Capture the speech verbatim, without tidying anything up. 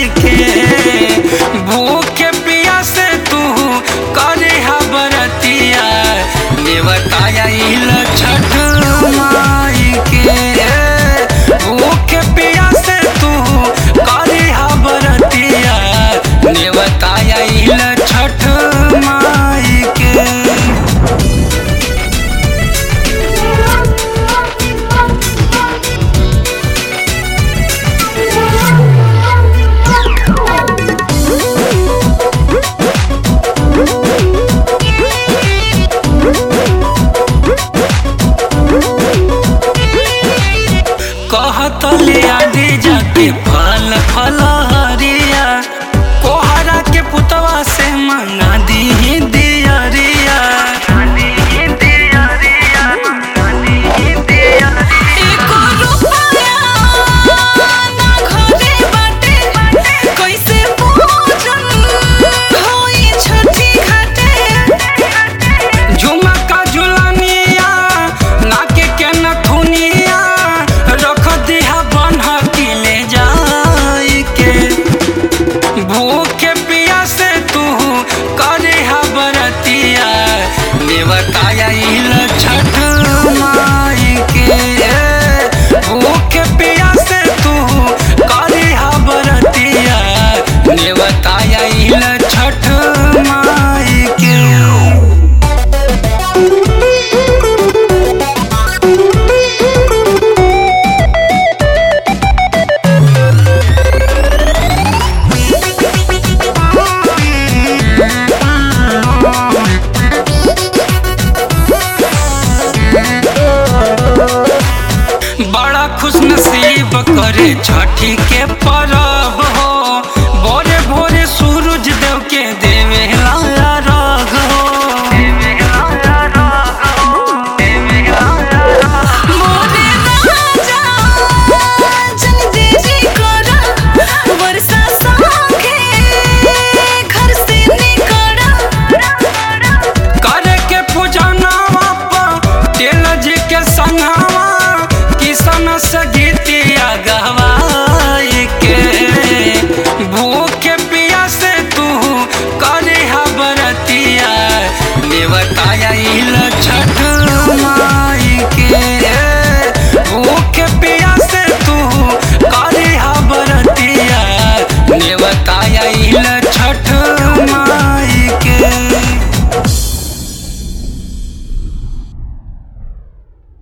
के भूख पिया से तू करे बरतिया देवताया छठ माई के भूख पिया से तू करे बरतिया देवताया छठ माई के। कहतले आगे जाके फल फलहरिया कोहरा के पुतवा से मंगा दी दियरिया झुमका झुलनिया नाके के नथुनिया भूख पिया से तू करे बरतिया देवताया छठ माई के भूख पिया से तू करे बरतिया देवताया छठ माई के। बड़ा खुश नसीब करे छठी के परब हो भोरे भोरे सूरज देव के देवे रग हो करे के पूजनवा तेल जी के संगवा किसन से गीतिया गवा